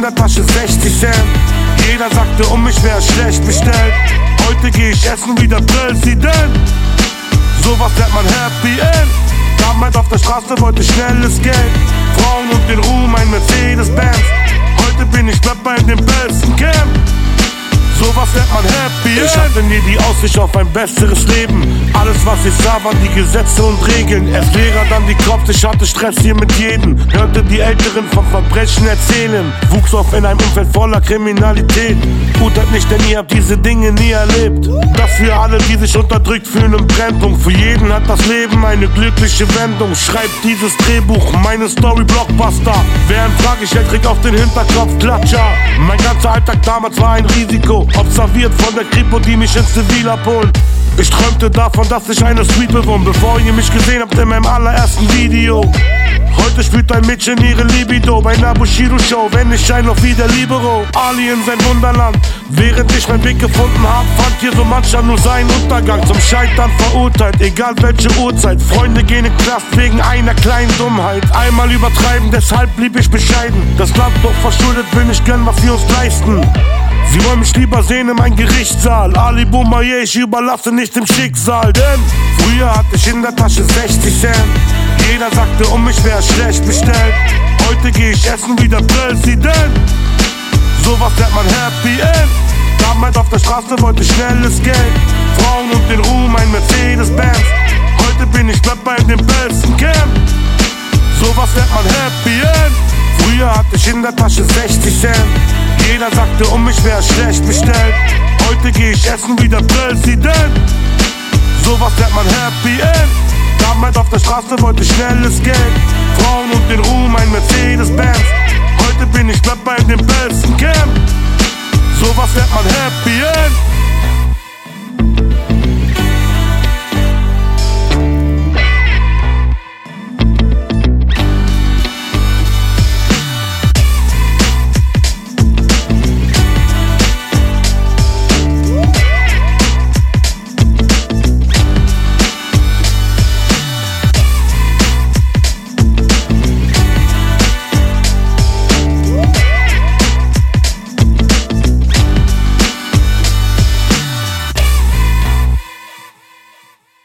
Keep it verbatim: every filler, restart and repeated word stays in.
der Tasche sechzig Cent. Jeder sagte um mich wär schlecht bestellt. Heute geh ich essen wie der Präsident. Sowas nennt man Happy End. Damals auf der Straße wollte ich schnelles Geld, Frauen und den Ruhm, ein Mercedes-Benz. Heute bin ich Rapper in dem besten Camp. Sowas nennt man Happy End. Ich hatte nie die Aussicht auf ein besseres Leben. Alles was ich sah waren die Gesetze und Regeln. Erst Lehrer, dann die Cops, ich hatte Stress hier mit jedem. Hörte die Älteren von Verbrechen erzählen. Wuchs auf in einem Umfeld voller Kriminalität. Gut hat nicht, denn ihr habt diese Dinge nie erlebt. Das für alle, die sich unterdrückt fühlen im Brennpunkt. Für jeden hat das Leben eine glückliche Wendung. Schreibt dieses Drehbuch, meine Story Blockbuster. Wer in Frage stellt, kriegt auf den Hinterkopf Klatscher. Mein ganzer Alltag damals war ein Risiko. Observiert von der Kripo, die mich ins Zivil abholen. Ich träumte davon, dass ich eine Suite bewohne, bevor ihr mich gesehen habt in meinem allerersten Video. Heute spielt ein Mädchen ihre Libido bei einer Bushido-Show, wenn ich schein noch wie der Libero. Ali in sein Wunderland, während ich meinen Weg gefunden hab, fand hier so mancher nur seinen Untergang. Zum Scheitern verurteilt, egal welche Uhrzeit. Freunde gehen in Knast wegen einer kleinen Dummheit. Einmal übertreiben, deshalb blieb ich bescheiden. Das Land doch verschuldet, will nicht gönn, was wir uns leisten. Sie wollen mich lieber sehen in meinem Gerichtssaal. Ali Boumaier, ich überlasse nicht dem Schicksal. Denn früher hatte ich in der Tasche sechzig Cent. Jeder sagte um mich wär schlecht bestellt. Heute geh ich essen wie der Präsident. Sowas nennt man Happy End. Damals auf der Straße wollte ich schnelles Geld, Frauen und den Ruhm, ein Mercedes-Benz. Heute bin ich Rapper in dem besten Camp. Sowas nennt man Happy End. Früher hatte ich in der Tasche sechzig Cent. Jeder sagte um mich wär schlecht bestellt. Heute geh ich essen wie der Präsident. Sowas nennt man Happy End. Damals auf der Straße wollte ich schnelles Geld, Frauen und den Ruhm, ein Mercedes-Benz. Heute bin ich Rapper in dem besten Camp. Sowas nennt man Happy End.